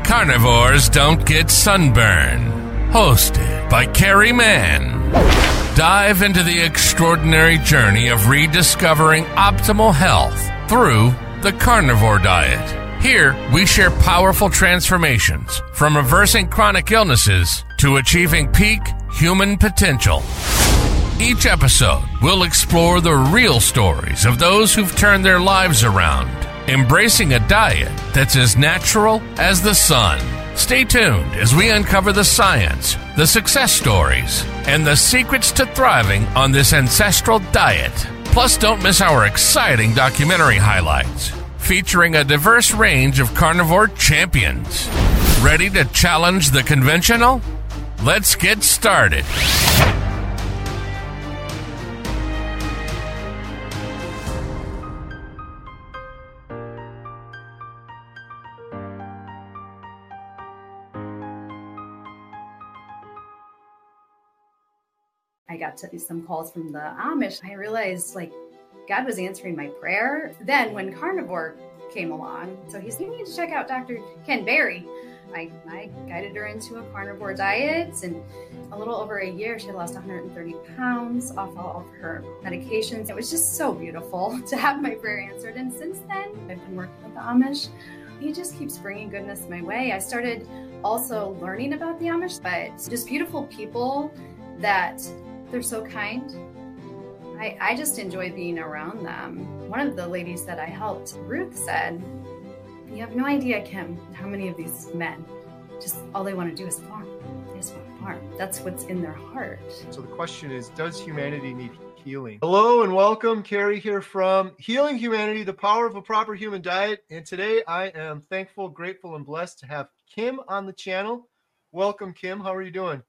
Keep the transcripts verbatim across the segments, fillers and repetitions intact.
Carnivores Don't Get Sunburn, hosted by Carrie Mann. Dive into the extraordinary journey of rediscovering optimal health through the carnivore diet. Here, we share powerful transformations from reversing chronic illnesses to achieving peak human potential. Each episode will explore the real stories of those who've turned their lives around, embracing a diet that's as natural as the sun. Stay tuned as we uncover the science, the success stories, and the secrets to thriving on this ancestral diet. Plus, don't miss our exciting documentary highlights, featuring a diverse range of carnivore champions. Ready to challenge the conventional? Let's get started. I got to some calls from the Amish. I realized like God was answering my prayer. Then when carnivore came along, so he said, you need to check out Doctor Ken Berry. I, I guided her into a carnivore diet, and a little over a year, she had lost one hundred thirty pounds off all of her medications. It was just so beautiful to have my prayer answered. And since then, I've been working with the Amish. He just keeps bringing goodness my way. I started also learning about the Amish, but just beautiful people that they're so kind. I, I just enjoy being around them. One of the ladies that I helped, Ruth, said, you have no idea, Kim, how many of these men, just all they want to do is farm. They just want to farm. That's what's in their heart. So the question is, does humanity need healing? Hello and welcome. Carrie here from Healing Humanity, the Power of a Proper Human Diet. And today I am thankful, grateful, and blessed to have Kim on the channel. Welcome, Kim. How are you doing?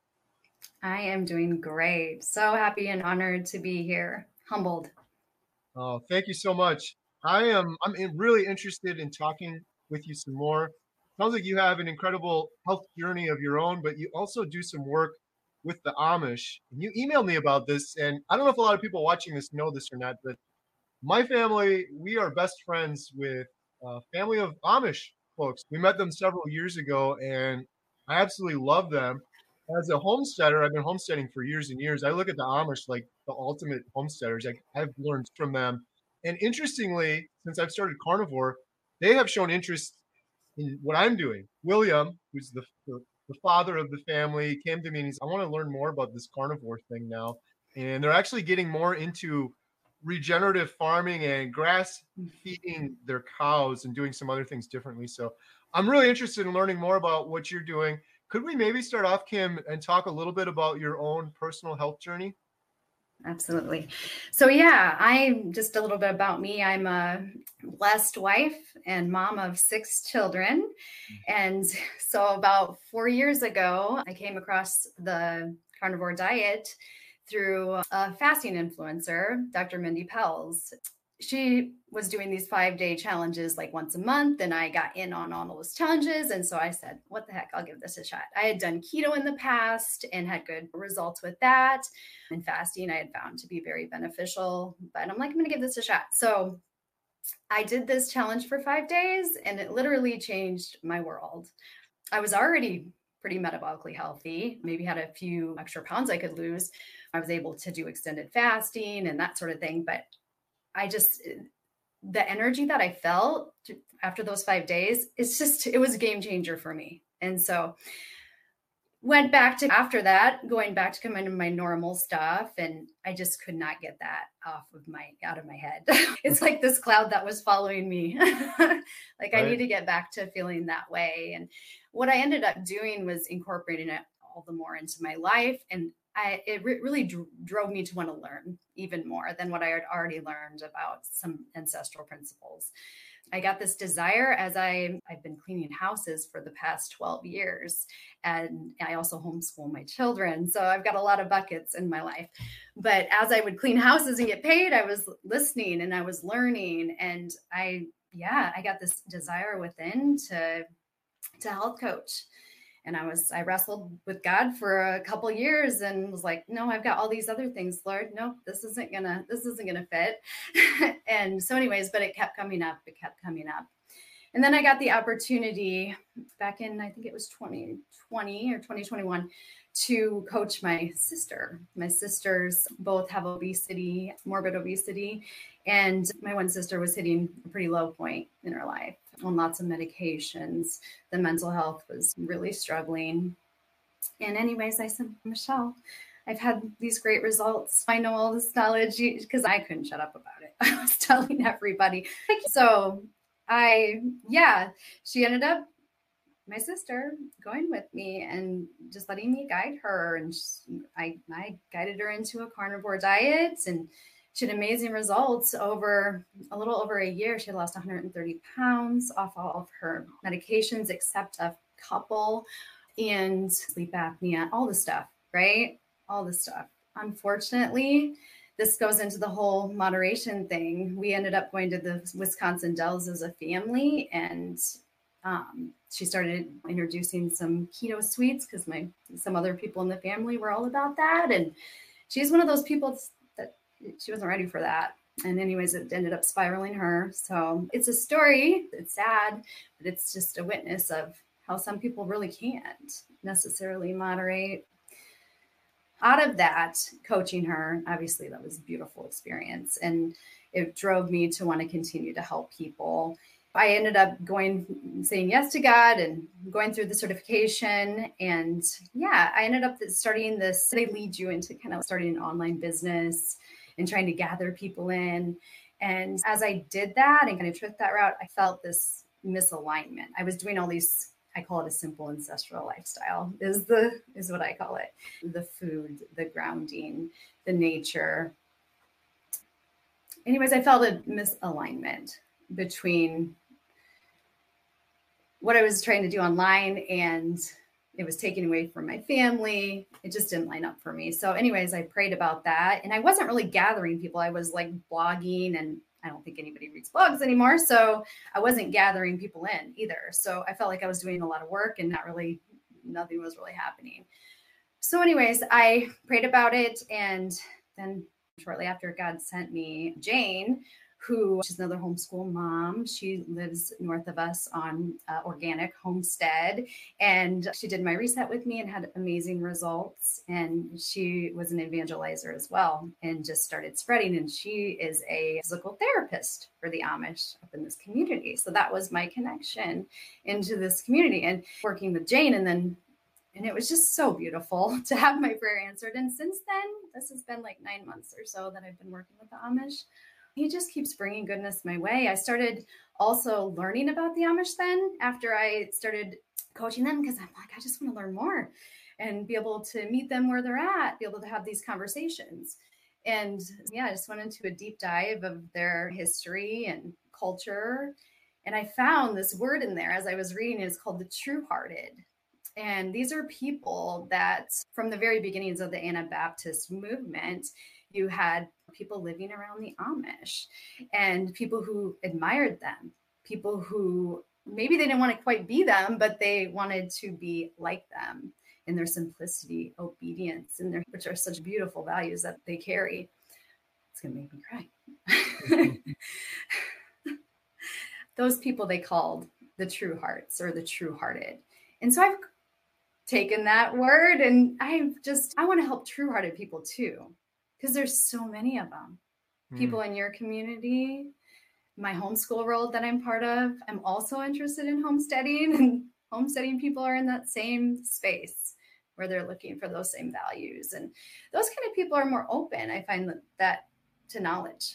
I am doing great. So happy and honored to be here. Humbled. Oh, thank you so much. I am I'm in- really interested in talking with you some more. Sounds like you have an incredible health journey of your own, but you also do some work with the Amish. And you emailed me about this, and I don't know if a lot of people watching this know this or not, but my family, we are best friends with a family of Amish folks. We met them several years ago, and I absolutely love them. As a homesteader, I've been homesteading for years and years. I look at the Amish like the ultimate homesteaders. I, I've learned from them. And interestingly, since I've started carnivore, they have shown interest in what I'm doing. William, who's the, the, the father of the family, came to me and he's, I want to learn more about this carnivore thing now. And they're actually getting more into regenerative farming and grass feeding their cows and doing some other things differently. So I'm really interested in learning more about what you're doing. Could we maybe start off, Kim, and talk a little bit about your own personal health journey? Absolutely. So yeah, I just a little bit about me. I'm a blessed wife and mom of six children. And so about four years ago, I came across the carnivore diet through a fasting influencer, Doctor Mindy Pelz. She was doing these five-day challenges like once a month, and I got in on all those challenges. And so I said, what the heck, I'll give this a shot. I had done keto in the past and had good results with that. And fasting I had found to be very beneficial, but I'm like, I'm going to give this a shot. So I did this challenge for five days, and it literally changed my world. I was already pretty metabolically healthy, maybe had a few extra pounds I could lose. I was able to do extended fasting and that sort of thing, but I just, the energy that I felt after those five days, it's just, it was a game changer for me. And so went back to, after that, going back to kind of my normal stuff. And I just could not get that off of my, out of my head. It's like this cloud that was following me. Like I Right. need to get back to feeling that way. And what I ended up doing was incorporating it all the more into my life. And I, it re- really dr- drove me to want to learn even more than what I had already learned about some ancestral principles. I got this desire as I, I've been cleaning houses for the past twelve years. And I also homeschool my children. So I've got a lot of buckets in my life. But as I would clean houses and get paid, I was listening and I was learning. And I, yeah, I got this desire within to, to health coach. And I was, I wrestled with God for a couple of years and was like, no, I've got all these other things, Lord. No, this isn't gonna, this isn't gonna fit. And so anyways, but it kept coming up, it kept coming up. And then I got the opportunity back in, I think it was twenty twenty or twenty twenty-one, to coach my sister. My sisters both have obesity, morbid obesity. And my one sister was hitting a pretty low point in her life on lots of medications. The mental health was really struggling. And anyways, I said, Michelle, I've had these great results. I know all this knowledge because I couldn't shut up about it. I was telling everybody. So I, yeah, she ended up, my sister, going with me and just letting me guide her. And she, I, I guided her into a carnivore diet, and she had amazing results. Over a little over a year. She had lost one hundred thirty pounds off all of her medications, except a couple, and sleep apnea, all the stuff, right? All the stuff. Unfortunately, this goes into the whole moderation thing. We ended up going to the Wisconsin Dells as a family, and um, she started introducing some keto sweets because my some other people in the family were all about that. And she's one of those people that she wasn't ready for that. And anyways, it ended up spiraling her. So it's a story. It's sad, but it's just a witness of how some people really can't necessarily moderate. Out of that, coaching her, obviously that was a beautiful experience. And it drove me to want to continue to help people. I ended up going, saying yes to God and going through the certification. And yeah, I ended up starting this. They lead you into kind of starting an online business and trying to gather people in. And as I did that and kind of took that route, I felt this misalignment. I was doing all these, I call it a simple ancestral lifestyle is the, is what I call it. The food, the grounding, the nature. Anyways, I felt a misalignment between what I was trying to do online, and it was taken away from my family. It just didn't line up for me. So anyways, I prayed about that, and I wasn't really gathering people. I was like blogging, and I don't think anybody reads blogs anymore. So I wasn't gathering people in either. So I felt like I was doing a lot of work and not really, nothing was really happening. So anyways, I prayed about it. And then shortly after, God sent me Jane, who she's another homeschool mom. She lives north of us on uh, Organic Homestead. And she did my reset with me and had amazing results. And she was an evangelizer as well and just started spreading. And she is a physical therapist for the Amish up in this community. So that was my connection into this community and working with Jane. And then, and it was just so beautiful to have my prayer answered. And since then, this has been like nine months or so that I've been working with the Amish. He just keeps bringing goodness my way. I started also learning about the Amish then after I started coaching them, because I'm like, I just want to learn more and be able to meet them where they're at, be able to have these conversations. And yeah, I just went into a deep dive of their history and culture. And I found this word in there as I was reading. It's called the true-hearted. And these are people that from the very beginnings of the Anabaptist movement, you had people living around the Amish and people who admired them, people who maybe they didn't want to quite be them, but they wanted to be like them in their simplicity, obedience, and their, which are such beautiful values that they carry. It's going to make me cry. Those people they called the true hearts or the true hearted. And so I've taken that word and I've just, I want to help true hearted people too. Because there's so many of them. Mm. People in your community, my homeschool world that I'm part of, I'm also interested in homesteading, and homesteading people are in that same space where they're looking for those same values. And those kind of people are more open, I find that, that to knowledge.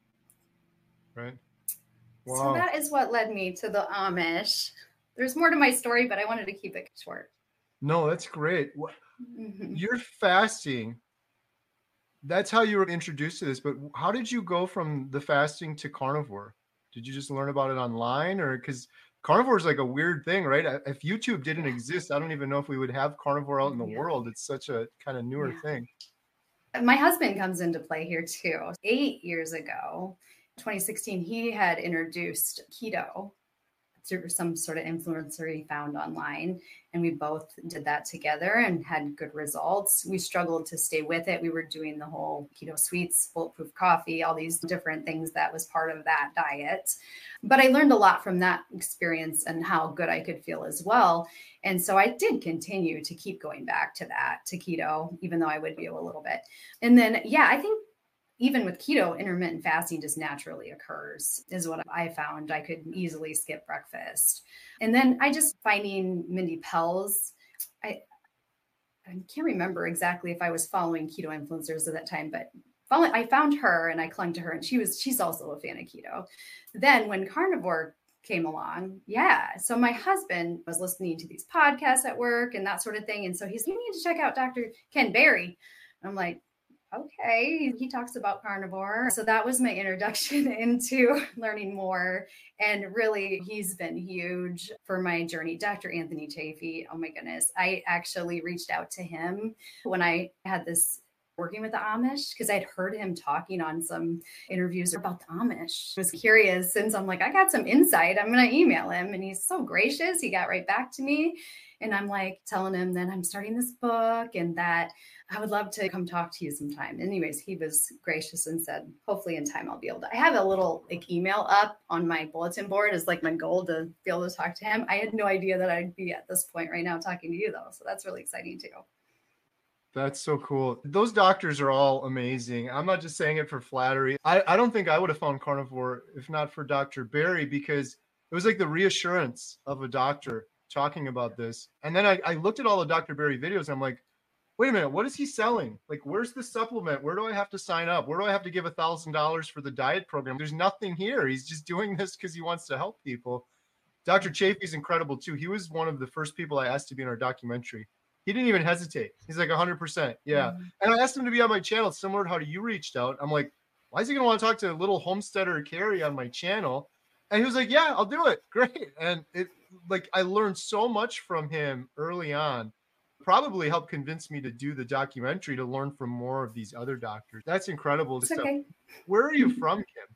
Right. Wow. So that is what led me to the Amish. There's more to my story, but I wanted to keep it short. No, that's great. Mm-hmm. You're fasting. That's how you were introduced to this, but how did you go from the fasting to carnivore? Did you just learn about it online, or because carnivore is like a weird thing, right? If YouTube didn't exist, I don't even know if we would have carnivore out in the yeah. world. It's such a kind of newer yeah. thing. My husband comes into play here too. Eight years ago, twenty sixteen, he had introduced keto through some sort of influencer he found online. And we both did that together and had good results. We struggled to stay with it. We were doing the whole keto sweets, bulletproof coffee, all these different things that was part of that diet. But I learned a lot from that experience and how good I could feel as well. And so I did continue to keep going back to that, to keto, even though I would be a little bit. And then, yeah, I think even with keto, intermittent fasting just naturally occurs, is what I found. I could easily skip breakfast. And then I just finding Mindy Pelz, I, I can't remember exactly if I was following keto influencers at that time, but following, I found her and I clung to her, and she was, she's also a fan of keto. Then when carnivore came along, yeah. So my husband was listening to these podcasts at work and that sort of thing. And so he's, you need to check out Doctor Ken Berry. I'm like, okay, he talks about carnivore. So that was my introduction into learning more. And really, he's been huge for my journey. Doctor Anthony Chafee, oh my goodness. I actually reached out to him when I had this working with the Amish, because I'd heard him talking on some interviews about the Amish. I was curious, since I'm like, I got some insight, I'm going to email him. And he's so gracious. He got right back to me. And I'm like telling him that I'm starting this book and that I would love to come talk to you sometime. Anyways, he was gracious and said, hopefully in time I'll be able to. I have a little like email up on my bulletin board as like my goal to be able to talk to him. I had no idea that I'd be at this point right now talking to you though. So that's really exciting too. That's so cool. Those doctors are all amazing. I'm not just saying it for flattery. I, I don't think I would have found carnivore if not for Doctor Berry, because it was like the reassurance of a doctor talking about this. And then I, I looked at all the Doctor Berry videos. I'm like, wait a minute, what is he selling? Like, where's the supplement? Where do I have to sign up? Where do I have to give a thousand dollars for the diet program? There's nothing here. He's just doing this because he wants to help people. Doctor Chafee's incredible too. He was one of the first people I asked to be in our documentary. He didn't even hesitate. He's like one hundred percent. Yeah. Mm-hmm. And I asked him to be on my channel, similar to how you reached out. I'm like, why is he going to want to talk to a little homesteader Carrie on my channel? And he was like, yeah, I'll do it. Great. And it, like, I learned so much from him early on, probably helped convince me to do the documentary to learn from more of these other doctors. That's incredible. It's okay. Where are you from,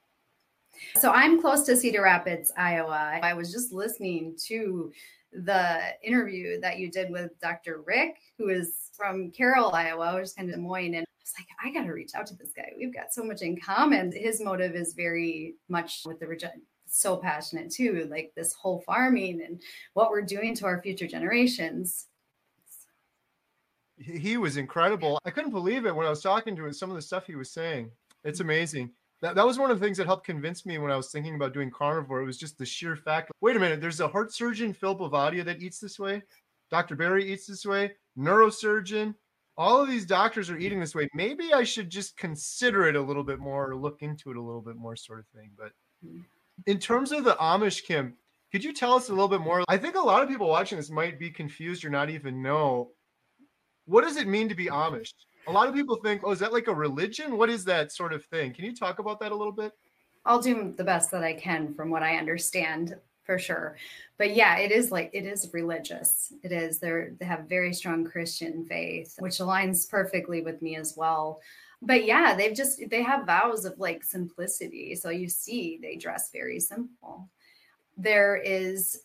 Kim? So I'm close to Cedar Rapids, Iowa. I was just listening to the interview that you did with Doctor Rick, who is from Carroll, Iowa, which is kind of Des Moines. And I was like, I got to reach out to this guy. We've got so much in common. His motive is very much with the regen- so passionate too, like this whole farming and what we're doing to our future generations. He was incredible. I couldn't believe it when I was talking to him, some of the stuff he was saying. It's amazing. That, that was one of the things that helped convince me when I was thinking about doing carnivore. It was just the sheer fact. Wait a minute, there's a heart surgeon, Phil Bavadia, that eats this way. Doctor Berry eats this way. Neurosurgeon. All of these doctors are eating this way. Maybe I should just consider it a little bit more or look into it a little bit more, sort of thing. But in terms of the Amish, Kim, could you tell us a little bit more? I think a lot of people watching this might be confused or not even know. What does it mean to be Amish? A lot of people think, oh, is that like a religion? What is that sort of thing? Can you talk about that a little bit? I'll do the best that I can from what I understand, for sure. But yeah, it is like, it is religious. It is. They're, they have very strong Christian faith, which aligns perfectly with me as well. But yeah, they've just, they have vows of like simplicity. So you see, they dress very simple. There is,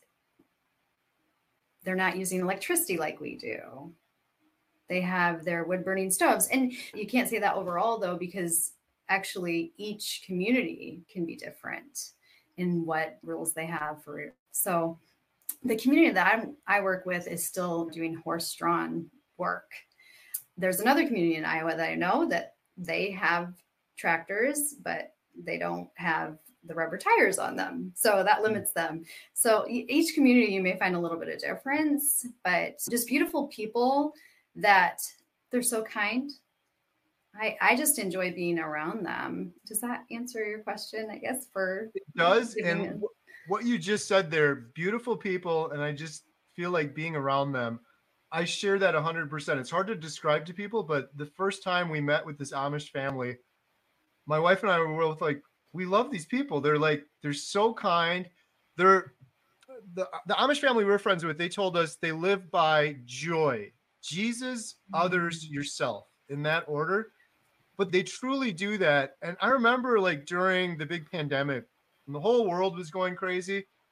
they're not using electricity like we do. They have their wood burning stoves. And you can't say that overall though, because actually each community can be different in what rules they have for it. So the community that I'm, I work with is still doing horse-drawn work. There's another community in Iowa that I know that they have tractors, but they don't have the rubber tires on them. So that limits them. So each community, you may find a little bit of difference, but just beautiful people that they're so kind. I, I just enjoy being around them. Does that answer your question, I guess? For It does. And it. What you just said there, beautiful people, and I just feel like being around them. I share that one hundred percent. It's hard to describe to people, but the first time we met with this Amish family, my wife and I were both like, we love these people. They're like, they're so kind. They're the, the Amish family we're friends with, they told us they live by joy. Jesus, others, yourself, in that order. But they truly do that. And I remember like during the big pandemic, when the whole world was going crazy,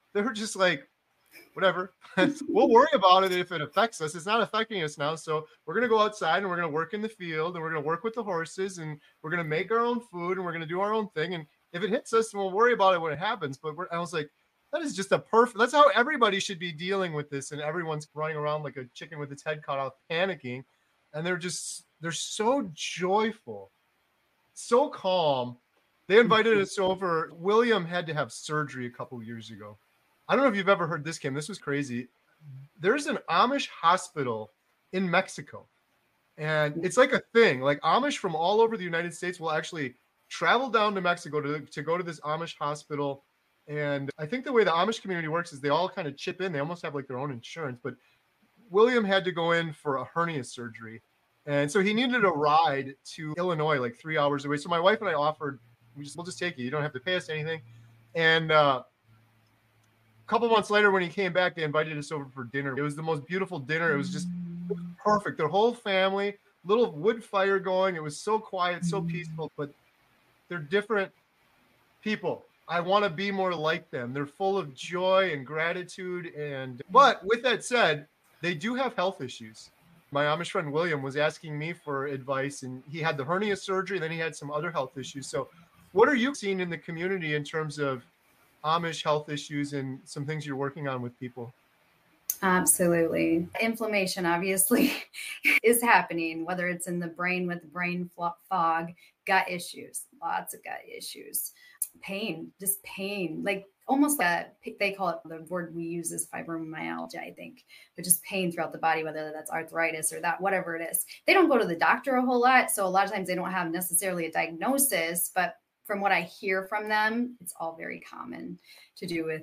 they were just like, whatever, we'll worry about it if it affects us. It's not affecting us now. So we're going to go outside and we're going to work in the field and we're going to work with the horses and we're going to make our own food and we're going to do our own thing. And if it hits us, we'll worry about it when it happens. But we're, I was like, that is just a perfect, that's how everybody should be dealing with this. And everyone's running around like a chicken with its head cut off, panicking. And they're just, they're so joyful, so calm. They invited us over. William had to have surgery a couple of years ago. I don't know if you've ever heard this, Kim. This was crazy. There's an Amish hospital in Mexico. And it's like a thing. Like Amish from all over the United States will actually travel down to Mexico to, to go to this Amish hospital. And I think the way the Amish community works is they all kind of chip in. They almost have like their own insurance. But William had to go in for a hernia surgery. And so he needed a ride to Illinois, like three hours away. So my wife and I offered, we just, we'll just take you. You don't have to pay us anything. And uh, a couple months later, when he came back, they invited us over for dinner. It was the most beautiful dinner. It was just it was perfect. Their whole family, little wood fire going. It was so quiet, so peaceful, but they're different people. I want to be more like them. They're full of joy and gratitude. And but with that said, they do have health issues. My Amish friend William was asking me for advice, and he had the hernia surgery, then he had some other health issues. So what are you seeing in the community in terms of Amish health issues and some things you're working on with people? Absolutely. Inflammation, obviously, is happening, whether it's in the brain with brain fog, gut issues, lots of gut issues, pain, just pain, like almost like a, they call it, the word we use is fibromyalgia, I think, but just pain throughout the body, whether that's arthritis or that, whatever it is. They don't go to the doctor a whole lot. So a lot of times they don't have necessarily a diagnosis, but from what I hear from them, it's all very common to do with,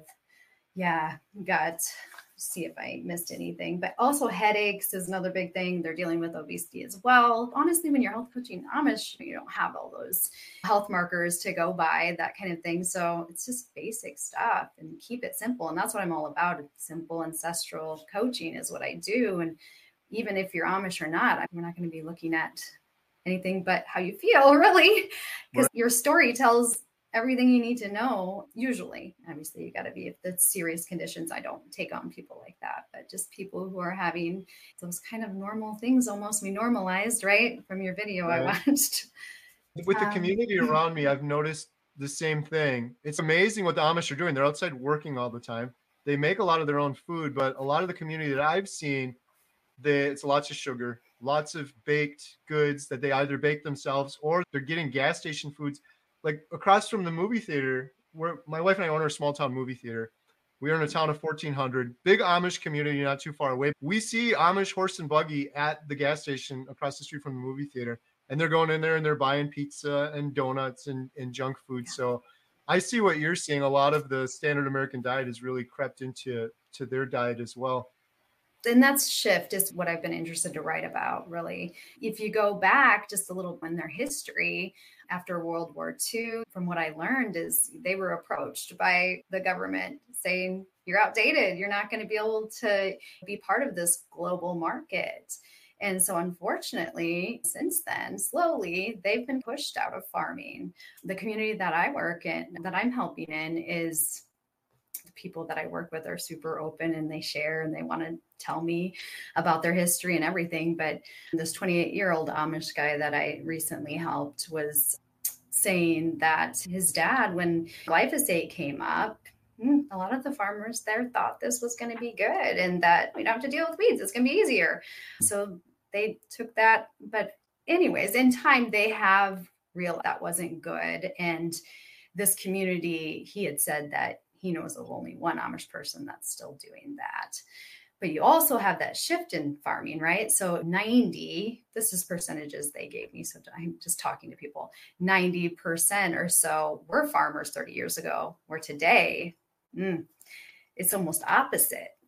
yeah, gut. See if I missed anything, but also headaches is another big thing. They're dealing with obesity as well. Honestly, when you're health coaching Amish, you don't have all those health markers to go by, that kind of thing. So it's just basic stuff and keep it simple. And that's what I'm all about. Simple ancestral coaching is what I do. And even if you're Amish or not, we're not going to be looking at anything but how you feel, really, because right. Your story tells everything you need to know. Usually, obviously, you got to be, if it's serious conditions, I don't take on people like that, but just people who are having those kind of normal things, almost we normalized, right? From your video right. I watched. With the community um, around me, I've noticed the same thing. It's amazing what the Amish are doing. They're outside working all the time. They make a lot of their own food, but a lot of the community that I've seen, they, it's lots of sugar, lots of baked goods that they either bake themselves or they're getting gas station foods. Like across from the movie theater, where my wife and I own our small town movie theater. We are in a town of fourteen hundred, big Amish community, not too far away. We see Amish horse and buggy at the gas station across the street from the movie theater. And they're going in there and they're buying pizza and donuts and, and junk food. So I see what you're seeing. A lot of the standard American diet has really crept into to their diet as well. And that's shift is what I've been interested to write about, really. If you go back just a little in their history after World War Two, from what I learned is they were approached by the government saying, you're outdated. You're not going to be able to be part of this global market. And so unfortunately, since then, slowly, they've been pushed out of farming. The community that I work in, that I'm helping in is people that I work with are super open and they share and they want to tell me about their history and everything. But this twenty-eight year old Amish guy that I recently helped was saying that his dad, when glyphosate came up, a lot of the farmers there thought this was going to be good and that we don't have to deal with weeds. It's going to be easier. So they took that. But anyways, in time, they have realized that wasn't good. And this community, he had said that he knows of only one Amish person that's still doing that. But you also have that shift in farming, right? So ninety, this is percentages they gave me. So I'm just talking to people, ninety percent or so were farmers thirty years ago, where today mm, it's almost opposite.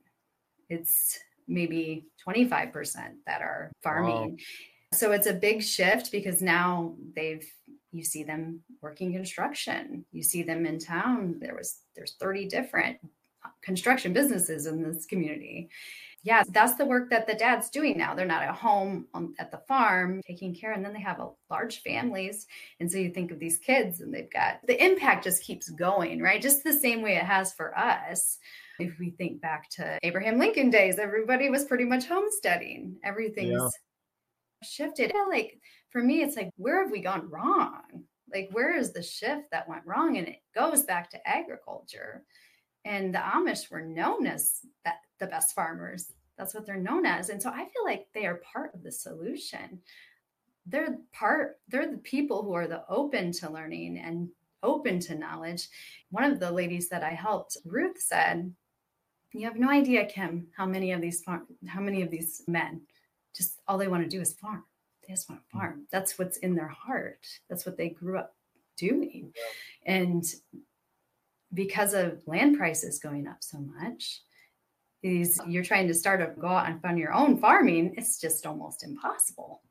It's maybe twenty-five percent that are farming. Wow. So it's a big shift because now they've, you see them working construction. You see them in town. There was, there's thirty different construction businesses in this community. Yeah, that's the work that the dad's doing now. They're not at home on, at the farm taking care, and then they have a large families. And so you think of these kids and they've got, the impact just keeps going, right? Just the same way it has for us. If we think back to Abraham Lincoln days, everybody was pretty much homesteading. Everything's yeah. shifted. Like for me, it's like, where have we gone wrong? Like, where is the shift that went wrong? And it goes back to agriculture. And the Amish were known as that, the best farmers. That's what they're known as. And so I feel like they are part of the solution. They're part, they're the people who are the open to learning and open to knowledge. One of the ladies that I helped, Ruth, said, you have no idea, Kim, how many of these farm, how many of these men, just all they want to do is farm. They just want to farm. That's what's in their heart. That's what they grew up doing. And because of land prices going up so much, is you're trying to start a go out and fund your own farming, it's just almost impossible.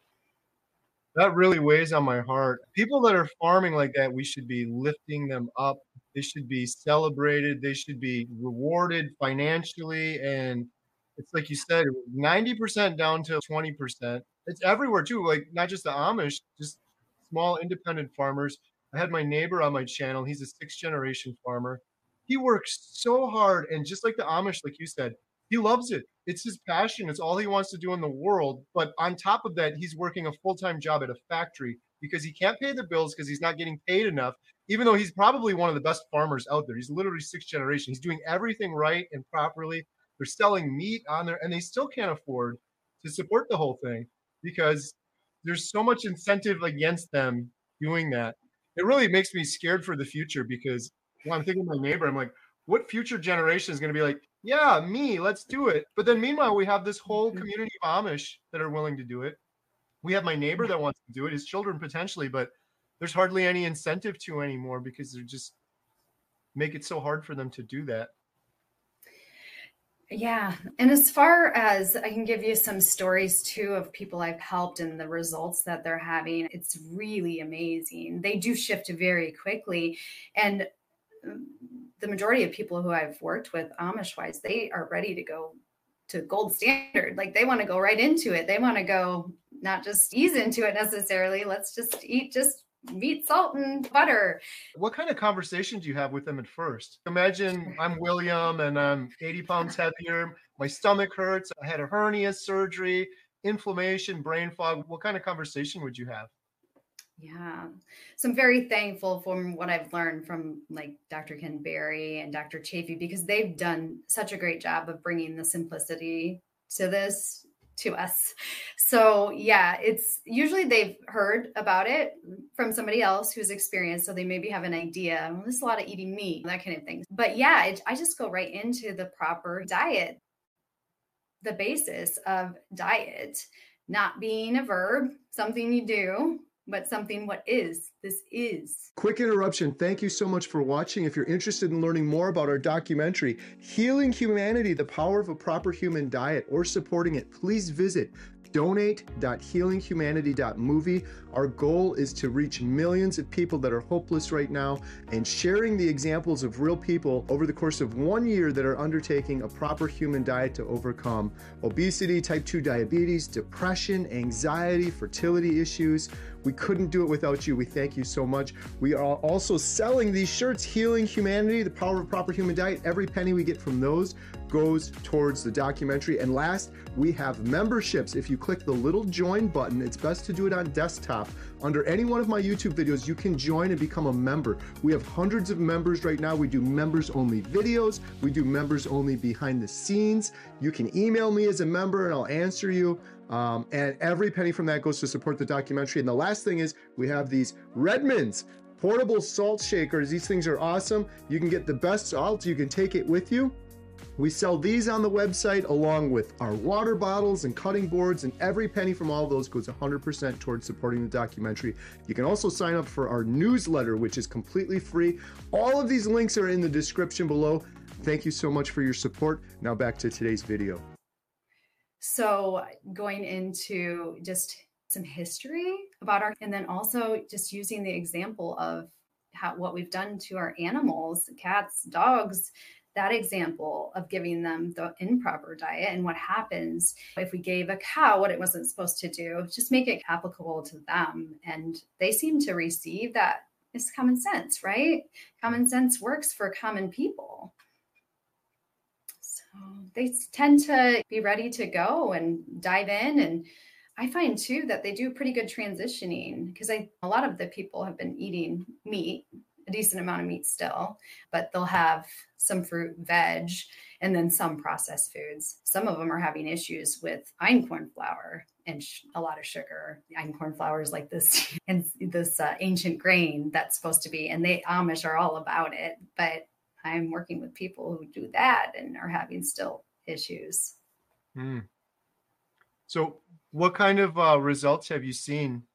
That really weighs on my heart. People that are farming like that, we should be lifting them up. They should be celebrated. They should be rewarded financially. And it's like you said, ninety percent down to twenty percent. It's everywhere too, like not just the Amish, just small independent farmers. I had my neighbor on my channel. He's a sixth generation farmer. He works so hard. And just like the Amish, like you said, he loves it. It's his passion. It's all he wants to do in the world. But on top of that, he's working a full-time job at a factory because he can't pay the bills because he's not getting paid enough, even though he's probably one of the best farmers out there. He's literally sixth generation. He's doing everything right and properly. They're selling meat on there, and they still can't afford to support the whole thing because there's so much incentive against them doing that. It really makes me scared for the future because when I'm thinking of my neighbor, I'm like, what future generation is going to be like, yeah, me, let's do it. But then meanwhile, we have this whole community of Amish that are willing to do it. We have my neighbor that wants to do it, his children potentially, but there's hardly any incentive to anymore because they're just make it so hard for them to do that. Yeah. And as far as I can give you some stories too of people I've helped and the results that they're having, it's really amazing. They do shift very quickly. And the majority of people who I've worked with Amish wise, they are ready to go to gold standard. Like they want to go right into it. They want to go not just ease into it necessarily. Let's just eat just meat, salt, and butter. What kind of conversation do you have with them at first? Imagine I'm William and I'm eighty pounds heavier. My stomach hurts. I had a hernia surgery, inflammation, brain fog. What kind of conversation would you have? Yeah. So I'm very thankful for what I've learned from like Doctor Ken Berry and Doctor Chafee, because they've done such a great job of bringing the simplicity to this, to us. So yeah, it's usually they've heard about it from somebody else who's experienced. So they maybe have an idea. Well, there's a lot of eating meat, that kind of thing. But yeah, it, I just go right into the proper diet, the basis of diet, not being a verb, something you do, but something what is. This is. Quick interruption. Thank you so much for watching. If you're interested in learning more about our documentary, Healing Humanity, The Power of a Proper Human Diet, or supporting it, please visit donate dot healing humanity dot movie. Our goal is to reach millions of people that are hopeless right now and sharing the examples of real people over the course of one year that are undertaking a proper human diet to overcome obesity, type two diabetes, depression, anxiety, fertility issues. We couldn't do it without you. We thank you so much. We are also selling these shirts, Healing Humanity, The Power of a Proper Human Diet. Every penny we get from those goes towards the documentary. And last, we have memberships. If you click the little join button, it's best to do it on desktop. Under any one of my YouTube videos, you can join and become a member. We have hundreds of members right now. We do members only videos. We do members only behind the scenes. You can email me as a member and I'll answer you. Um, and every penny from that goes to support the documentary. And the last thing is we have these Redmonds portable salt shakers. These things are awesome. You can get the best salt. You can take it with you. We sell these on the website along with our water bottles and cutting boards, and every penny from all of those goes one hundred percent towards supporting the documentary. You can also sign up for our newsletter, which is completely free. All of these links are in the description below. Thank you so much for your support. Now back to today's video. So going into just some history about our, and then also just using the example of how, what we've done to our animals, cats, dogs, that example of giving them the improper diet and what happens if we gave a cow what it wasn't supposed to do, just make it applicable to them. And they seem to receive that. It's common sense, right? Common sense works for common people. So they tend to be ready to go and dive in. And I find too that they do pretty good transitioning, because I a lot of the people have been eating meat, a decent amount of meat still, but they'll have some fruit, veg, and then some processed foods. Some of them are having issues with einkorn flour and sh- a lot of sugar. The einkorn flour is like this and this uh, ancient grain that's supposed to be, and they Amish are all about it. But I'm working with people who do that and are having still issues. Mm. So what kind of uh, results have you seen?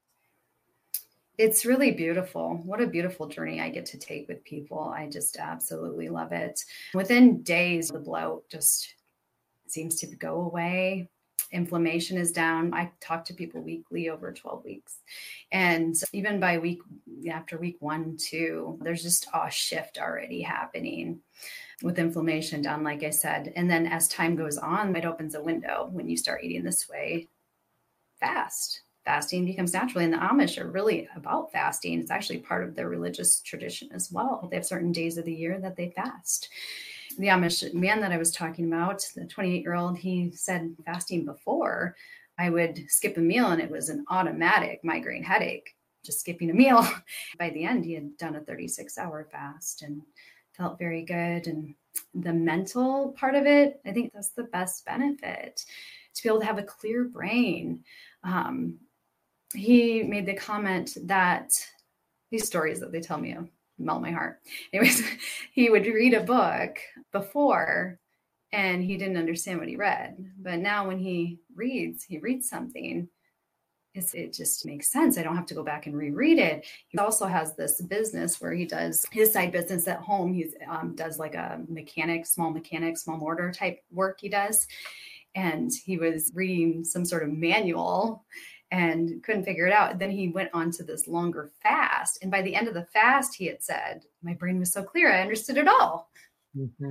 It's really beautiful. What a beautiful journey I get to take with people. I just absolutely love it. Within days, the bloat just seems to go away. Inflammation is down. I talk to people weekly over twelve weeks. And even by week, after week one, two, there's just a shift already happening with inflammation down, like I said. And then as time goes on, it opens a window when you start eating this way fast. Fasting becomes natural, and the Amish are really about fasting. It's actually part of their religious tradition as well. They have certain days of the year that they fast. The Amish man that I was talking about, the twenty-eight-year-old, he said fasting before, I would skip a meal and it was an automatic migraine headache, just skipping a meal. By the end, he had done a thirty-six hour fast and felt very good. And the mental part of it, I think that's the best benefit, to be able to have a clear brain. Um, he made the comment that these stories that they tell me melt my heart. Anyways, he would read a book before and he didn't understand what he read. But now when he reads, he reads something, it's, it just makes sense. I don't have to go back and reread it. He also has this business where he does his side business at home. He um, does like a mechanic, small mechanic, small mortar type work he does. And he was reading some sort of manual and couldn't figure it out. Then he went on to this longer fast. And by the end of the fast, he had said, my brain was so clear, I understood it all. Mm-hmm.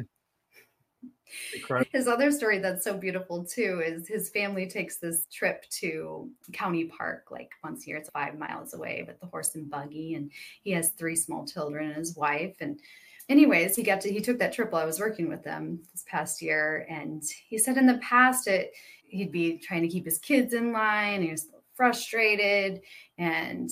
His other story that's so beautiful too is his family takes this trip to County Park like once a year. It's five miles away with the horse and buggy. And he has three small children and his wife. And anyways, he got to, he took that trip while I was working with them this past year. And he said in the past, it, he'd be trying to keep his kids in line. He was frustrated, and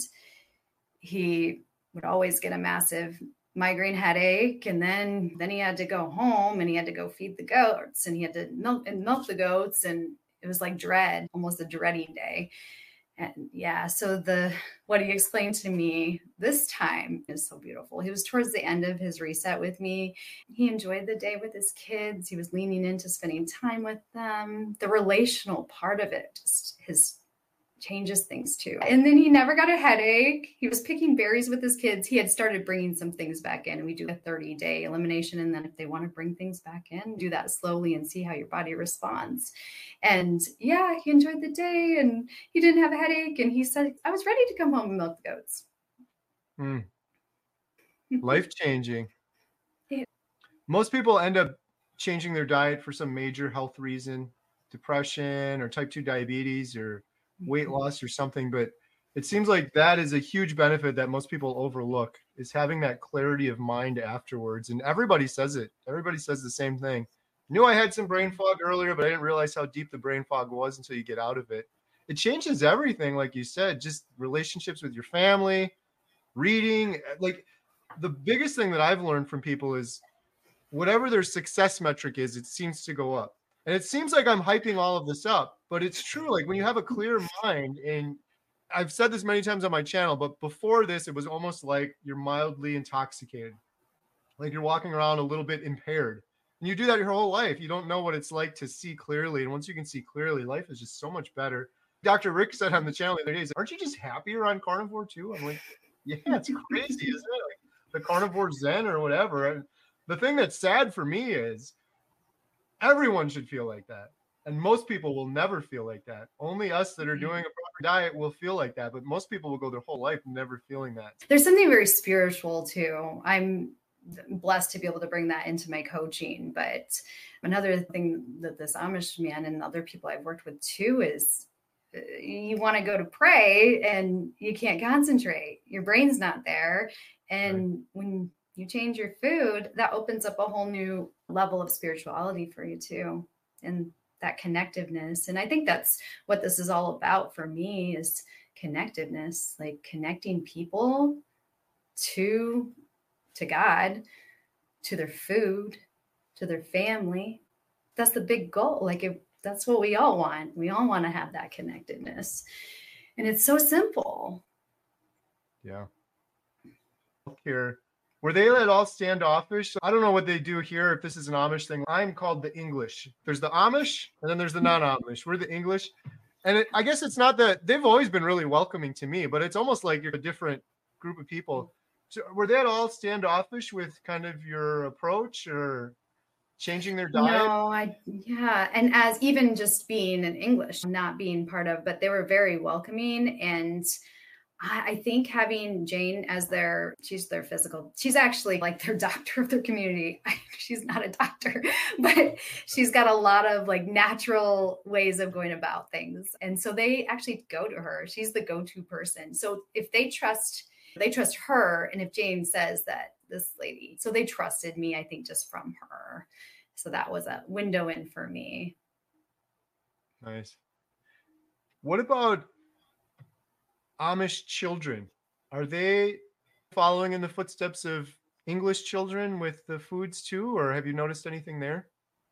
he would always get a massive migraine headache. And then, then he had to go home and he had to go feed the goats and he had to milk and milk the goats. And it was like dread, almost a dreading day. And yeah, so the, what he explained to me this time is so beautiful. He was towards the end of his reset with me. He enjoyed the day with his kids. He was leaning into spending time with them. The relational part of it, just his changes things too. And then he never got a headache. He was picking berries with his kids. He had started bringing some things back in. We do a thirty day elimination. And then if they want to bring things back in, do that slowly and see how your body responds. And yeah, he enjoyed the day and he didn't have a headache. And he said, I was ready to come home and milk the goats. Mm. Life-changing. Yeah. Most people end up changing their diet for some major health reason, depression or type two diabetes or weight loss or something, but it seems like that is a huge benefit that most people overlook, is having that clarity of mind afterwards. And everybody says it. Everybody says the same thing. Knew I had some brain fog earlier, but I didn't realize how deep the brain fog was until you get out of it. It changes everything, like you said, just relationships with your family, reading. Like the biggest thing that I've learned from people is whatever their success metric is, it seems to go up. And it seems like I'm hyping all of this up, but it's true. Like when you have a clear mind, and I've said this many times on my channel, but before this, it was almost like you're mildly intoxicated. Like you're walking around a little bit impaired. And you do that your whole life. You don't know what it's like to see clearly. And once you can see clearly, life is just so much better. Doctor Rick said on the channel the other day, aren't you just happier on carnivore too? I'm like, yeah, it's crazy, isn't it? Like the carnivore zen or whatever. And the thing that's sad for me is everyone should feel like that. And most people will never feel like that. Only us that are doing a proper diet will feel like that. But most people will go their whole life never feeling that. There's something very spiritual too. I'm blessed to be able to bring that into my coaching. But another thing that this Amish man and other people I've worked with too is you want to go to pray and you can't concentrate. Your brain's not there. And right. when you change your food, that opens up a whole new level of spirituality for you too. And that connectiveness. And I think that's what this is all about for me, is connectiveness, like connecting people to, to God, to their food, to their family. That's the big goal. Like if that's what we all want. We all want to have that connectedness. And it's so simple. Yeah. Here, were they at all standoffish? I don't know what they do here, if this is an Amish thing. I'm called the English. There's the Amish and then there's the non-Amish. We're the English. And it, I guess it's not that they've always been really welcoming to me, but it's almost like you're a different group of people. So were they at all standoffish with kind of your approach or changing their diet? No, I, yeah. And as even just being in English, not being part of, but they were very welcoming. And I, I think having Jane as their, she's their physical, she's actually like their doctor of their community. She's not a doctor, but she's got a lot of like natural ways of going about things. And so they actually go to her. She's the go-to person. So if they trust, they trust her. And if Jane says that this lady, so they trusted me, I think just from her. So that was a window in for me. Nice. What about Amish children? Are they following in the footsteps of English children with the foods too, or have you noticed anything there?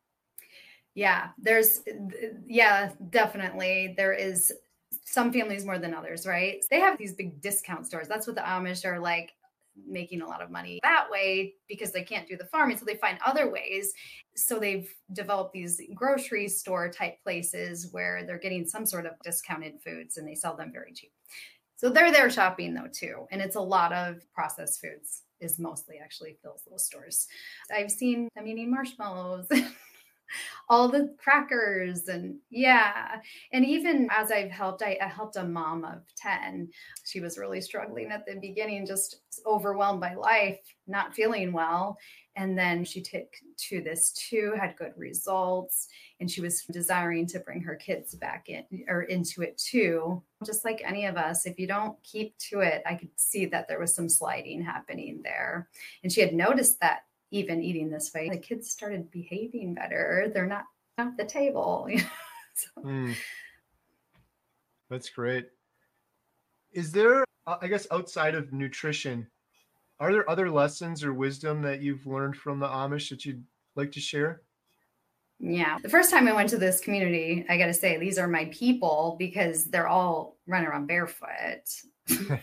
Yeah, there's, yeah, definitely. There is some families more than others, right? They have these big discount stores. That's what the Amish are like, making a lot of money that way because they can't do the farming. So they find other ways. So they've developed these grocery store type places where they're getting some sort of discounted foods and they sell them very cheap. So they're there shopping though too. And it's a lot of processed foods is mostly actually those little stores. I've seen them eating marshmallows, all the crackers, and yeah. And even as I've helped, I, I helped a mom of ten. She was really struggling at the beginning, just overwhelmed by life, not feeling well. And then she took to this too, had good results. And she was desiring to bring her kids back in or into it too. Just like any of us, if you don't keep to it, I could see that there was some sliding happening there. And she had noticed that even eating this way, the kids started behaving better. They're not at the table. so. mm. That's great. Is there, I guess, outside of nutrition, are there other lessons or wisdom that you've learned from the Amish that you'd like to share? Yeah. The first time I went to this community, I got to say, these are my people because they're all running around barefoot. like,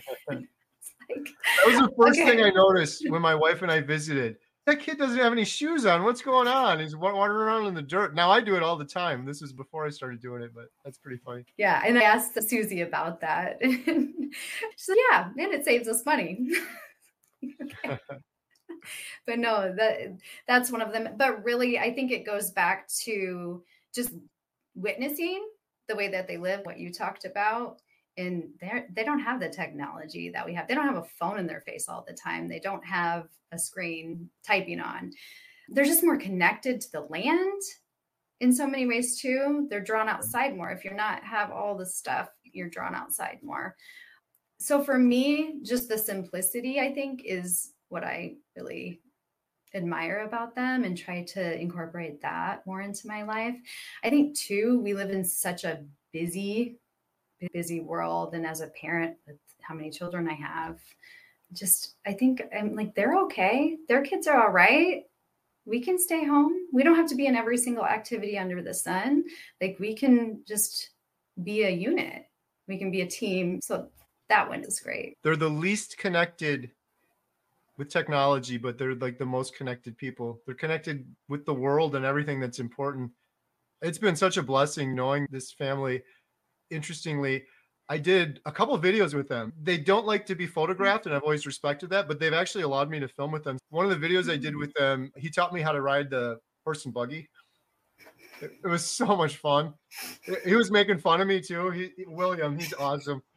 that was the first okay. thing I noticed when my wife and I visited. That kid doesn't have any shoes on. What's going on? He's wandering around in the dirt. Now I do it all the time. This was before I started doing it, but that's pretty funny. Yeah. And I asked Susie about that. She said, yeah, and it saves us money. okay. But no, that that's one of them. But really, I think it goes back to just witnessing the way that they live, what you talked about. And they they don't have the technology that we have. They don't have a phone in their face all the time. They don't have a screen typing on. They're just more connected to the land in so many ways too. They're drawn outside more. If you're not have all the stuff, you're drawn outside more. So for me, just the simplicity, I think, is what I really admire about them and try to incorporate that more into my life. I think too, we live in such a busy busy world. And as a parent with how many children I have, just, I think I'm like, they're okay. Their kids are all right. We can stay home. We don't have to be in every single activity under the sun. Like we can just be a unit. We can be a team. So that one is great. They're the least connected with technology, but they're like the most connected people. They're connected with the world and everything that's important. It's been such a blessing knowing this family. Interestingly, I did a couple of videos with them. They don't like to be photographed, and I've always respected that, but they've actually allowed me to film with them. One of the videos I did with them, he taught me how to ride the horse and buggy. It, it was so much fun. He was making fun of me too. He, William, he's awesome.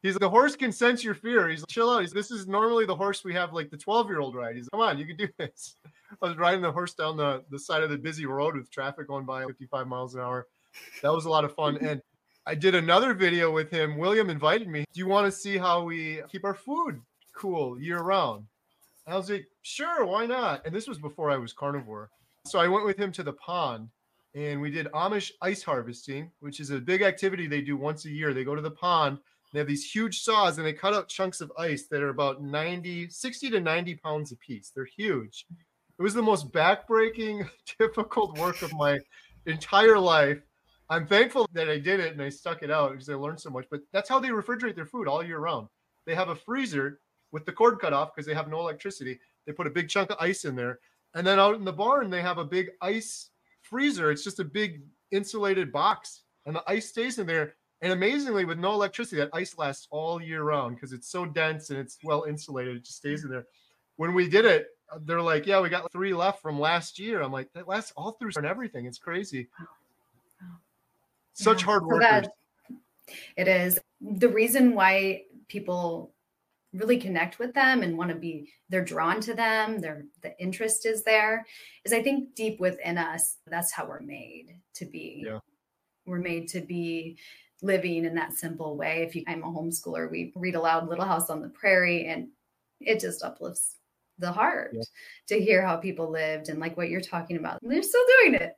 He's the horse can sense your fear. He's like, chill out. He's, this is normally the horse we have like the twelve year old ride. He's like, come on, you can do this. I was riding the horse down the, the side of the busy road with traffic going by fifty-five miles an hour. That was a lot of fun. And I did another video with him. William invited me. Do you want to see how we keep our food cool year round? And I was like, sure, why not? And this was before I was carnivore. So I went with him to the pond and we did Amish ice harvesting, which is a big activity they do once a year. They go to the pond. They have these huge saws and they cut out chunks of ice that are about ninety, sixty to ninety pounds a piece. They're huge. It was the most backbreaking, difficult work of my entire life. I'm thankful that I did it and I stuck it out because I learned so much. But that's how they refrigerate their food all year round. They have a freezer with the cord cut off because they have no electricity. They put a big chunk of ice in there. And then out in the barn, they have a big ice freezer. It's just a big insulated box and the ice stays in there. And amazingly, with no electricity, that ice lasts all year round because it's so dense and it's well insulated. It just stays in there. When we did it, they're like, yeah, we got three left from last year. I'm like, that lasts all through and everything. It's crazy. Such Yeah. hard So workers. that, it is. The reason why people really connect with them and want to be, they're drawn to them, their the interest is there, is I think deep within us, that's how we're made to be. Yeah. We're made to be living in that simple way. If you, I'm a homeschooler, we read aloud Little House on the Prairie, and it just uplifts the heart Yeah. to hear how people lived and like what you're talking about. They're still doing it.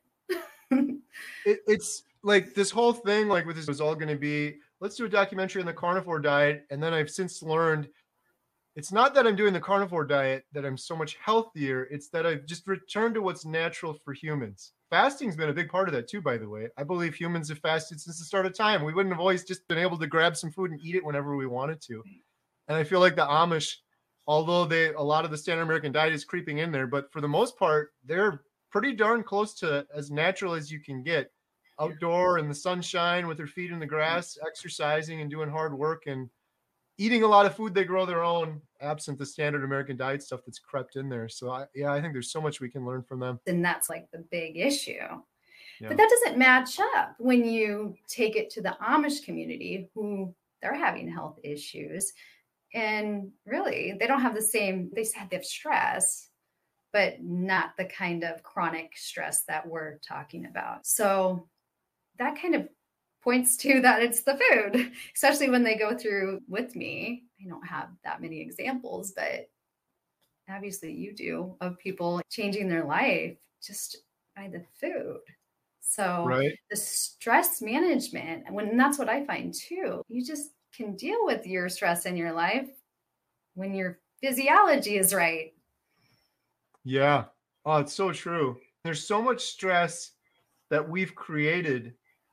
It, it's like this whole thing, like with this was all going to be, let's do a documentary on the carnivore diet. And then I've since learned it's not that I'm doing the carnivore diet that I'm so much healthier. It's that I've just returned to what's natural for humans. Fasting's been a big part of that too, by the way. I believe humans have fasted since the start of time. We wouldn't have always just been able to grab some food and eat it whenever we wanted to. And I feel like the Amish, although they a lot of the standard American diet is creeping in there, but for the most part, they're pretty darn close to as natural as you can get. Outdoor in the sunshine with their feet in the grass, exercising and doing hard work and eating a lot of food they grow their own, absent the standard American diet stuff that's crept in there. So I, yeah, I think there's so much we can learn from them. And that's like the big issue. Yeah. But that doesn't match up when you take it to the Amish community, who they're having health issues. And really, they don't have the same, they have, they have stress, but not the kind of chronic stress that we're talking about. So that kind of points to that it's the food, especially when they go through with me. I don't have that many examples, but obviously you do, of people changing their life just by the food. So right. The stress management, when that's what I find too, you just can deal with your stress in your life when your physiology is right. Yeah. Oh, it's so true. There's so much stress that we've created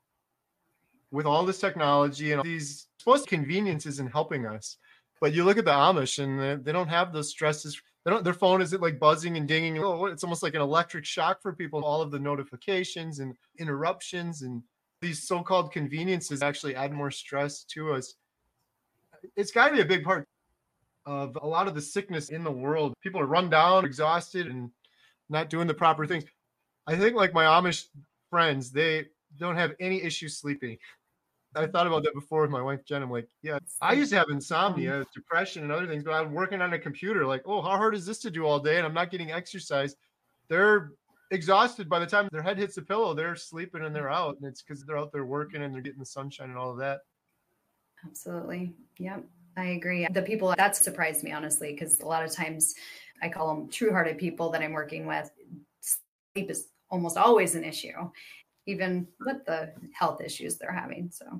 with all this technology and these supposed conveniences in helping us. But you look at the Amish and they, they don't have those stresses. They don't, their phone isn't like buzzing and dinging. Oh, it's almost like an electric shock for people. All of the notifications and interruptions and these so-called conveniences actually add more stress to us. It's got to be a big part of a lot of the sickness in the world. People are run down, exhausted, and not doing the proper things. I think like my Amish friends, they don't have any issue sleeping. I thought about that before with my wife, Jen. I'm like, yeah, I used to have insomnia, depression, and other things, but I'm working on a computer. Like, oh, how hard is this to do all day? And I'm not getting exercise. They're exhausted by the time their head hits the pillow. They're sleeping and they're out. And it's because they're out there working and they're getting the sunshine and all of that. Absolutely. Yep. I agree. The people that surprised me, honestly, because a lot of times I call them true-hearted people that I'm working with. Sleep is almost always an issue, even with the health issues they're having. So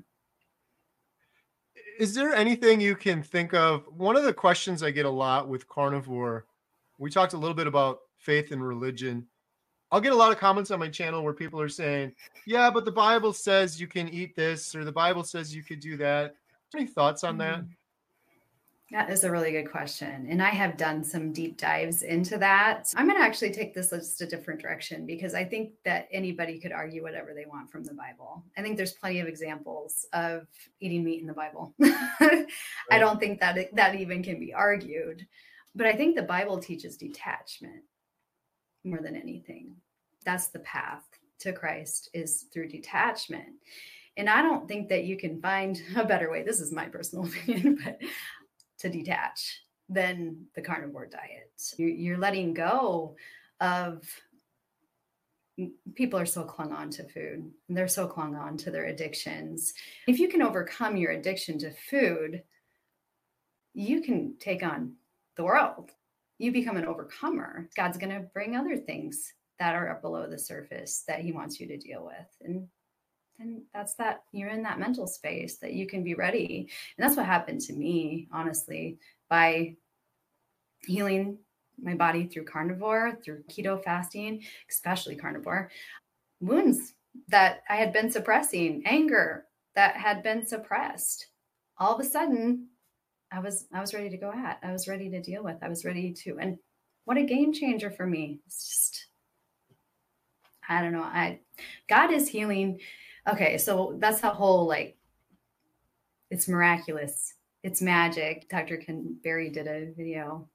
is there anything you can think of? One of the questions I get a lot with carnivore, we talked a little bit about faith and religion. I'll get a lot of comments on my channel where people are saying, yeah, but the Bible says you can eat this, or the Bible says you could do that. Any thoughts on that? That is a really good question. And I have done some deep dives into that. I'm going to actually take this just a different direction, because I think that anybody could argue whatever they want from the Bible. I think there's plenty of examples of eating meat in the Bible. I don't think that it, that even can be argued. But I think the Bible teaches detachment more than anything. That's the path to Christ, is through detachment. And I don't think that you can find a better way, this is my personal opinion, but to detach than the carnivore diet. You're, you're letting go of, people are so clung on to food. They're so clung on to their addictions. If you can overcome your addiction to food, you can take on the world. You become an overcomer. God's going to bring other things that are below the surface that he wants you to deal with. And and that's that, you're in that mental space that you can be ready. And that's what happened to me, honestly, by healing my body through carnivore, through keto fasting, especially carnivore. Wounds that I had been suppressing, anger that had been suppressed. All of a sudden, I was I was ready to go at. I was ready to deal with. I was ready to, and what a game changer for me. It's just, I don't know. I God is healing. Okay, so that's the whole, like, it's miraculous. It's magic. Doctor Ken Berry did a video.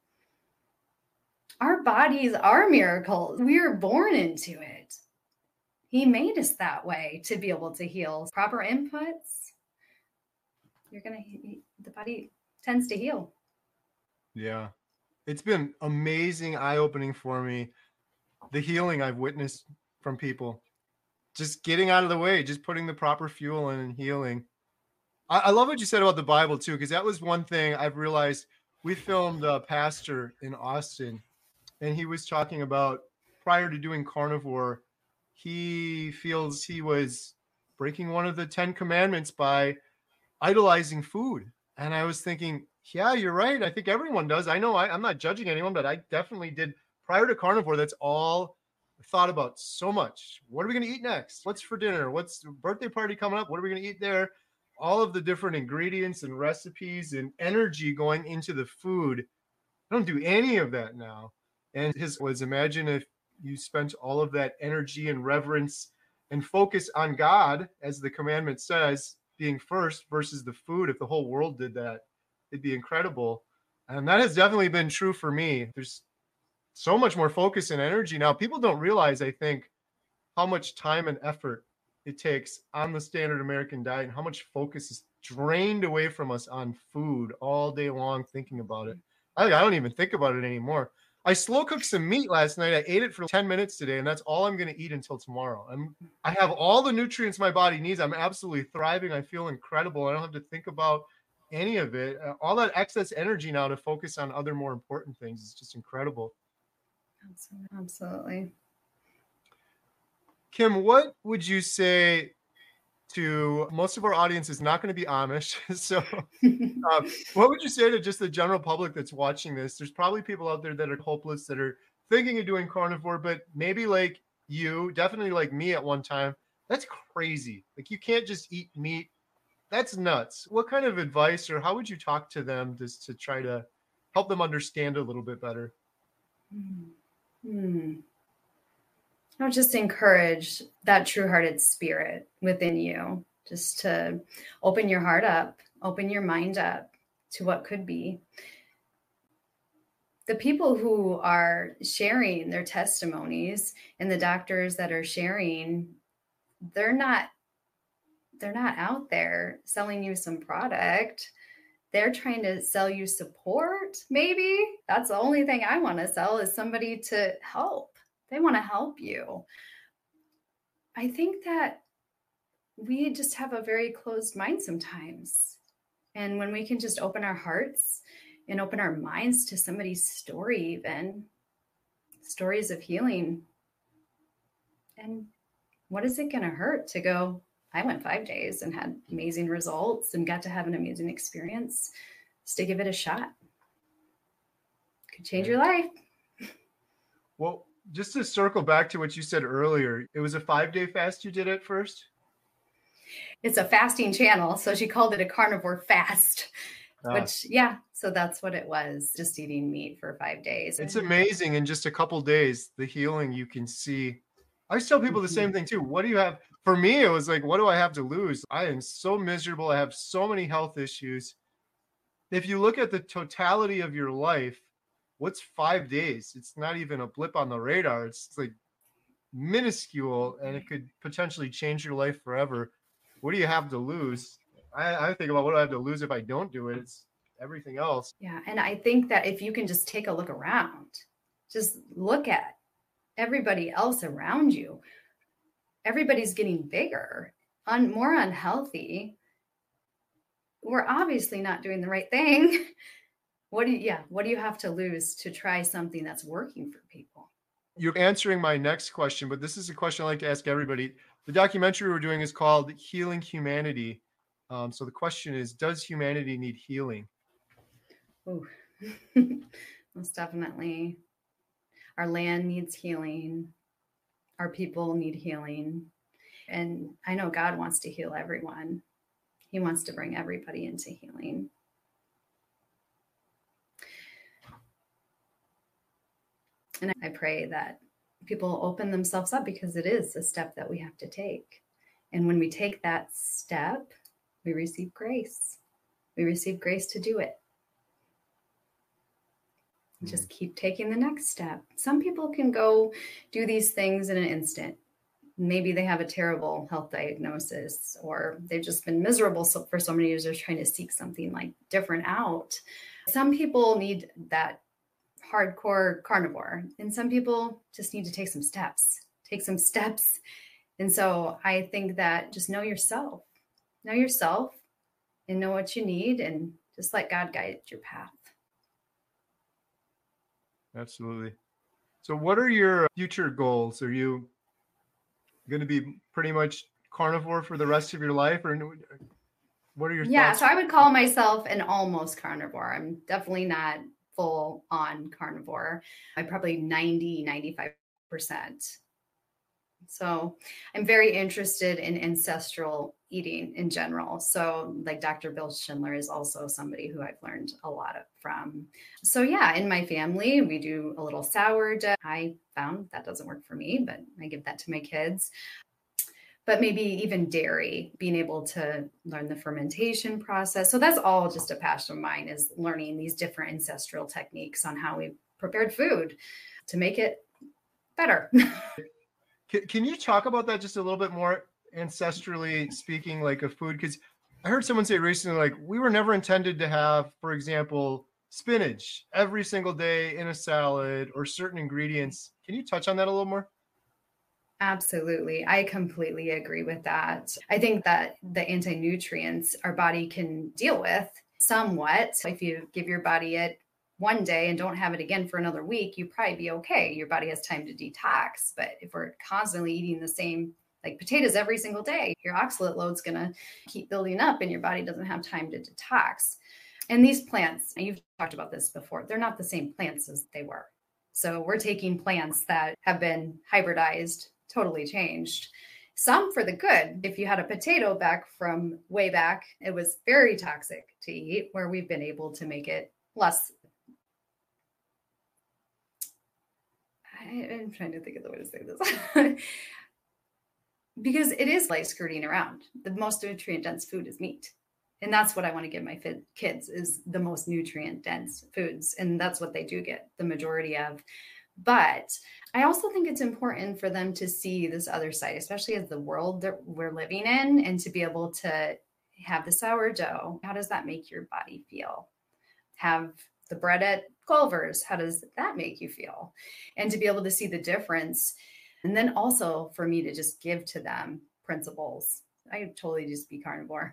Our bodies are miracles. We are born into it. He made us that way to be able to heal. Proper inputs, you're going to, the body tends to heal. Yeah. It's been amazing, eye-opening for me, the healing I've witnessed from people. Just getting out of the way, just putting the proper fuel in and healing. I, I love what you said about the Bible too, because that was one thing I've realized. We filmed a pastor in Austin, and he was talking about, prior to doing carnivore, he feels he was breaking one of the Ten Commandments by idolizing food. And I was thinking, yeah, you're right. I think everyone does. I know I, I'm not judging anyone, but I definitely did prior to carnivore. That's all I thought about so much. What are we going to eat next? What's for dinner? What's the birthday party coming up? What are we going to eat there? All of the different ingredients and recipes and energy going into the food. I don't do any of that now. And his was, imagine if you spent all of that energy and reverence and focus on God, as the commandment says, being first versus the food. If the whole world did that, it'd be incredible. And that has definitely been true for me. There's so much more focus and energy now. People don't realize, I think, how much time and effort it takes on the standard American diet and how much focus is drained away from us on food all day long thinking about it. I, I don't even think about it anymore. I slow cooked some meat last night. I ate it for ten minutes today, and that's all I'm going to eat until tomorrow. I'm, I have all the nutrients my body needs. I'm absolutely thriving. I feel incredible. I don't have to think about any of it. Uh, all that excess energy now to focus on other more important things is just incredible. Absolutely. Kim, what would you say to, most of our audience is not going to be Amish. So um, what would you say to just the general public that's watching this? There's probably people out there that are hopeless, that are thinking of doing carnivore, but maybe like you, definitely like me at one time. That's crazy. Like, you can't just eat meat. That's nuts. What kind of advice, or how would you talk to them just to try to help them understand a little bit better? Hmm. I would just encourage that true-hearted spirit within you, just to open your heart up, open your mind up to what could be. The people who are sharing their testimonies and the doctors that are sharing, they're not, they're not out there selling you some product. They're trying to sell you support, maybe. That's the only thing I want to sell, is somebody to help. They want to help you. I think that we just have a very closed mind sometimes. And when we can just open our hearts and open our minds to somebody's story, even stories of healing. And what is it going to hurt to go, I went five days and had amazing results and got to have an amazing experience, just to give it a shot. Could change your life. Well, just to circle back to what you said earlier, it was a five-day fast you did at first? It's a fasting channel, so she called it a carnivore fast, ah. which, yeah, so that's what it was, just eating meat for five days. It's amazing. In just a couple days, the healing you can see. I tell people the same thing too. What do you have? For me, it was like, what do I have to lose? I am so miserable. I have so many health issues. If you look at the totality of your life, what's five days? It's not even a blip on the radar. It's like minuscule, and it could potentially change your life forever. what do you have to lose? I, I think about what do I have to lose if I don't do it. It's everything else. Yeah. And I think that if you can just take a look around, just look at everybody else around you, everybody's getting bigger, un, more unhealthy. We're obviously not doing the right thing. What do you, yeah, what do you have to lose to try something that's working for people? You're answering my next question, but this is a question I like to ask everybody. The documentary we're doing is called Healing Humanity. Um, so the question is, does humanity need healing? Oh, most definitely. Our land needs healing. Our people need healing. And I know God wants to heal everyone. He wants to bring everybody into healing. And I pray that people open themselves up, because it is a step that we have to take. And when we take that step, we receive grace. We receive grace to do it. Mm. Just keep taking the next step. Some people can go do these things in an instant. Maybe they have a terrible health diagnosis, or they've just been miserable so, for so many years, they're trying to seek something like different out. Some people need that hardcore carnivore, and some people just need to take some steps, take some steps. And so I think that just know yourself, know yourself and know what you need, and just let God guide your path. Absolutely. So what are your future goals? Are you going to be pretty much carnivore for the rest of your life, or what are your yeah, thoughts? So I would call myself an almost carnivore. I'm definitely not full on carnivore. I'm probably ninety, ninety-five percent. So I'm very interested in ancestral eating in general. So like Doctor Bill Schindler is also somebody who I've learned a lot from. So yeah, in my family, we do a little sourdough. I found that doesn't work for me, but I give that to my kids. But maybe even dairy, being able to learn the fermentation process. So that's all just a passion of mine, is learning these different ancestral techniques on how we prepared food to make it better. Can, can you talk about that just a little bit more, ancestrally speaking, like a food? Because I heard someone say recently, like, we were never intended to have, for example, spinach every single day in a salad, or certain ingredients. Can you touch on that a little more? Absolutely. I completely agree with that. I think that the anti-nutrients our body can deal with somewhat. If you give your body it one day and don't have it again for another week, you probably be okay. Your body has time to detox. But if we're constantly eating the same, like potatoes every single day, your oxalate load's going to keep building up and your body doesn't have time to detox. And these plants, and you've talked about this before, they're not the same plants as they were. So we're taking plants that have been hybridized, totally changed. Some for the good. If you had a potato back from way back, it was very toxic to eat, where we've been able to make it less. I, I'm trying to think of the way to say this. Because it is like skirting around. The most nutrient dense food is meat. And that's what I want to give my kids, is the most nutrient dense foods. And that's what they do get the majority of. But I also think it's important for them to see this other side, especially as the world that we're living in, and to be able to have the sourdough. How does that make your body feel? Have the bread at Culver's. How does that make you feel? And to be able to see the difference. And then also for me to just give to them principles. I could totally just be carnivore.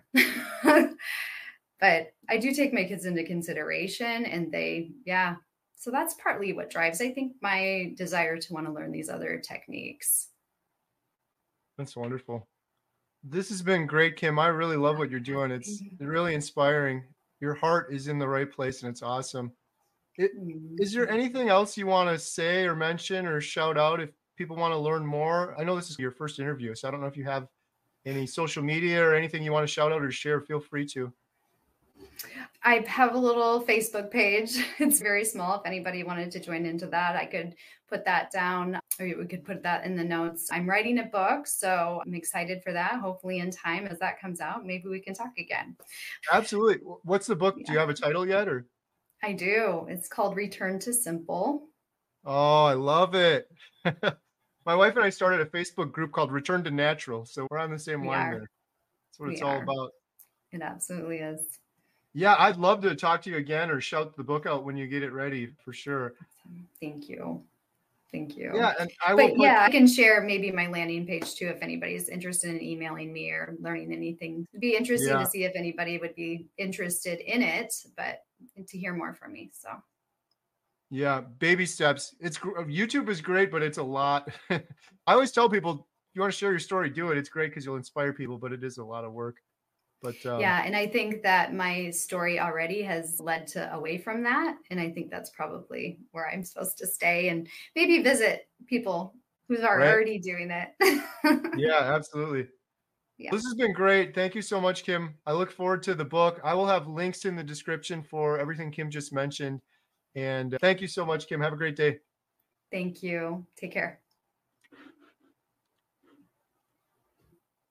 But I do take my kids into consideration, and they, yeah. So that's partly what drives, I think, my desire to want to learn these other techniques. That's wonderful. This has been great, Kim. I really love what you're doing. It's really inspiring. Your heart is in the right place, and it's awesome. It, is there anything else you want to say or mention or shout out if people want to learn more? I know this is your first interview, so I don't know if you have any social media or anything you want to shout out or share. Feel free to. I have a little Facebook page. It's very small. If anybody wanted to join into that, I could put that down, or we could put that in the notes. I'm writing a book, so I'm excited for that. Hopefully in time, as that comes out, maybe we can talk again. Absolutely. What's the book? Yeah. Do you have a title yet? Or I do. It's called Return to Simple. Oh, I love it. My wife and I started a Facebook group called Return to Natural. So we're on the same We line are. there. That's what We it's all are. about. It absolutely is. Yeah, I'd love to talk to you again or shout the book out when you get it ready for sure. Awesome. Thank you. Thank you. Yeah, and I will But put, yeah, I can share maybe my landing page too if anybody's interested in emailing me or learning anything. It'd be interesting Yeah. to see if anybody would be interested in it, but to hear more from me. So yeah, baby steps. It's gr- YouTube is great, but it's a lot. I always tell people, if you want to share your story, do it. It's great because you'll inspire people, but it is a lot of work. But um, yeah, and I think that my story already has led to away from that. And I think that's probably where I'm supposed to stay and maybe visit people who are Right. already doing it. yeah, absolutely. Yeah. This has been great. Thank you so much, Kim. I look forward to the book. I will have links in the description for everything Kim just mentioned. And thank you so much, Kim. Have a great day. Thank you. Take care.